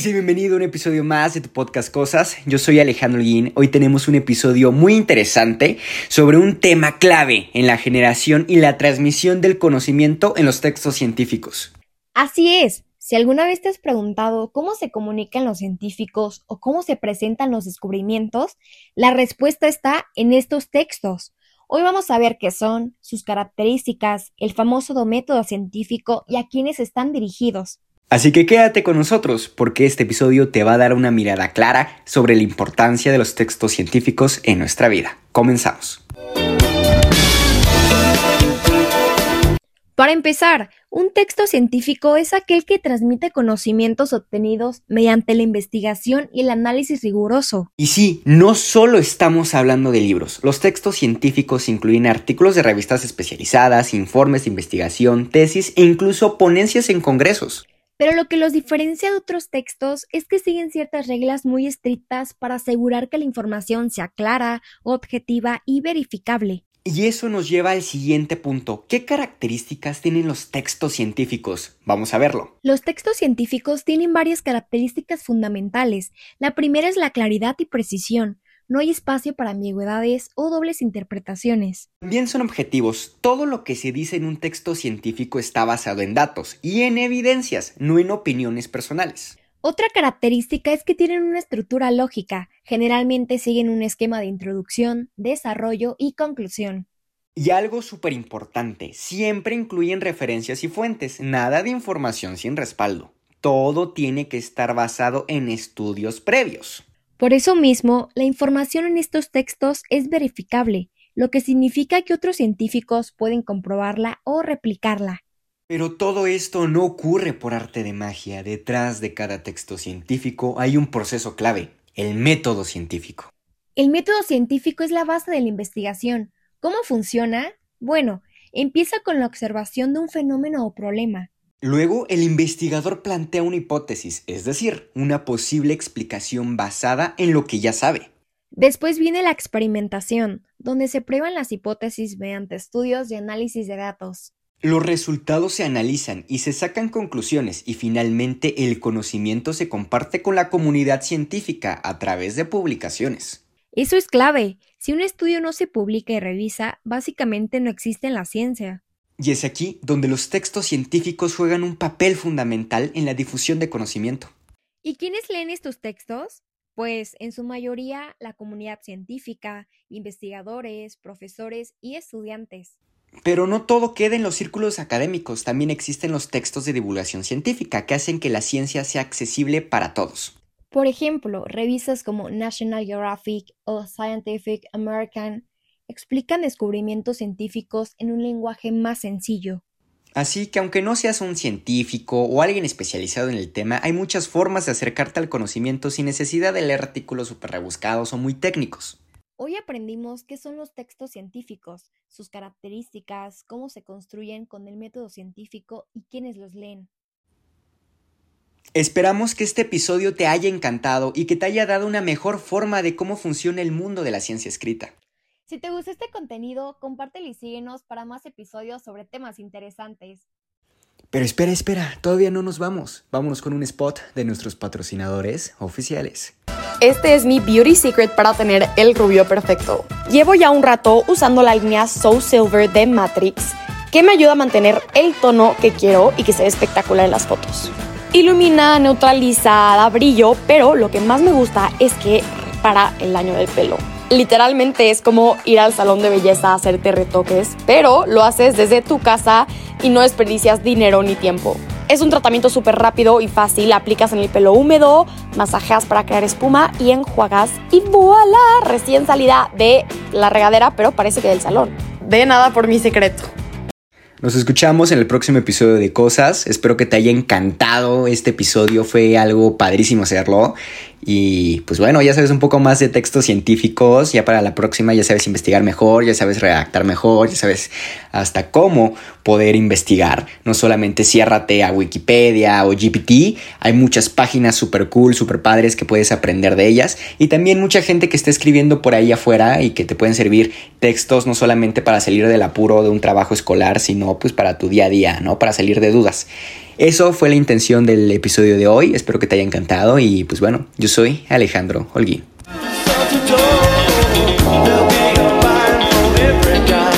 y bienvenido a un episodio más de tu podcast Cosas. Yo soy Alejandro Guín. Hoy tenemos un episodio muy interesante sobre un tema clave en la generación y la transmisión del conocimiento en los textos científicos. Así es. Si alguna vez te has preguntado cómo se comunican los científicos o cómo se presentan los descubrimientos, la respuesta está en estos textos. Hoy vamos a ver qué son, sus características, el famoso método científico y a quiénes están dirigidos. Así que quédate con nosotros, porque este episodio te va a dar una mirada clara sobre la importancia de los textos científicos en nuestra vida. Comenzamos. Para empezar, un texto científico es aquel que transmite conocimientos obtenidos mediante la investigación y el análisis riguroso. Y sí, no solo estamos hablando de libros. Los textos científicos incluyen artículos de revistas especializadas, informes de investigación, tesis e incluso ponencias en congresos. Pero lo que los diferencia de otros textos es que siguen ciertas reglas muy estrictas para asegurar que la información sea clara, objetiva y verificable. Y eso nos lleva al siguiente punto. ¿Qué características tienen los textos científicos? Vamos a verlo. Los textos científicos tienen varias características fundamentales. La primera es la claridad y precisión. No hay espacio para ambigüedades o dobles interpretaciones. También son objetivos. Todo lo que se dice en un texto científico está basado en datos y en evidencias, no en opiniones personales. Otra característica es que tienen una estructura lógica. Generalmente siguen un esquema de introducción, desarrollo y conclusión. Y algo súper importante, siempre incluyen referencias y fuentes, nada de información sin respaldo. Todo tiene que estar basado en estudios previos. Por eso mismo, la información en estos textos es verificable, lo que significa que otros científicos pueden comprobarla o replicarla. Pero todo esto no ocurre por arte de magia. Detrás de cada texto científico hay un proceso clave, el método científico. El método científico es la base de la investigación. ¿Cómo funciona? Bueno, empieza con la observación de un fenómeno o problema. Luego, el investigador plantea una hipótesis, es decir, una posible explicación basada en lo que ya sabe. Después viene la experimentación, donde se prueban las hipótesis mediante estudios y análisis de datos. Los resultados se analizan y se sacan conclusiones y finalmente el conocimiento se comparte con la comunidad científica a través de publicaciones. Eso es clave. Si un estudio no se publica y revisa, básicamente no existe en la ciencia. Y es aquí donde los textos científicos juegan un papel fundamental en la difusión de conocimiento. ¿Y quiénes leen estos textos? Pues en su mayoría la comunidad científica, investigadores, profesores y estudiantes. Pero no todo queda en los círculos académicos, también existen los textos de divulgación científica que hacen que la ciencia sea accesible para todos. Por ejemplo, revistas como National Geographic o Scientific American explican descubrimientos científicos en un lenguaje más sencillo. Así que aunque no seas un científico o alguien especializado en el tema, hay muchas formas de acercarte al conocimiento sin necesidad de leer artículos súper rebuscados o muy técnicos. Hoy aprendimos qué son los textos científicos, sus características, cómo se construyen con el método científico y quiénes los leen. Esperamos que este episodio te haya encantado y que te haya dado una mejor forma de cómo funciona el mundo de la ciencia escrita. Si te gustó este contenido, compártelo y síguenos para más episodios sobre temas interesantes. Pero espera, todavía no nos vamos. Vámonos con un spot de nuestros patrocinadores oficiales. Este es mi beauty secret para tener el rubio perfecto. Llevo ya un rato usando la línea So Silver de Matrix, que me ayuda a mantener el tono que quiero y que se ve espectacular en las fotos. Ilumina, neutraliza, da brillo, pero lo que más me gusta es que repara el daño del pelo. Literalmente es como ir al salón de belleza a hacerte retoques, pero lo haces desde tu casa y no desperdicias dinero ni tiempo. Es un tratamiento súper rápido y fácil, aplicas en el pelo húmedo, masajeas para crear espuma y enjuagas y ¡voilá! Recién salida de la regadera, pero parece que del salón. De nada por mi secreto. Nos escuchamos en el próximo episodio de Cosas. Espero que te haya encantado este episodio. Fue algo padrísimo hacerlo. Y pues bueno, ya sabes un poco más de textos científicos. Ya para la próxima ya sabes investigar mejor, ya sabes redactar mejor, ya sabes hasta cómo poder investigar. No solamente ciérrate a Wikipedia o GPT. Hay muchas páginas súper cool, súper padres que puedes aprender de ellas. Y también mucha gente que está escribiendo por ahí afuera y que te pueden servir textos no solamente para salir del apuro de un trabajo escolar, sino pues para tu día a día, ¿no? Para salir de dudas. Eso fue la intención del episodio de hoy. Espero que te haya encantado y pues bueno, yo soy Alejandro Holguín.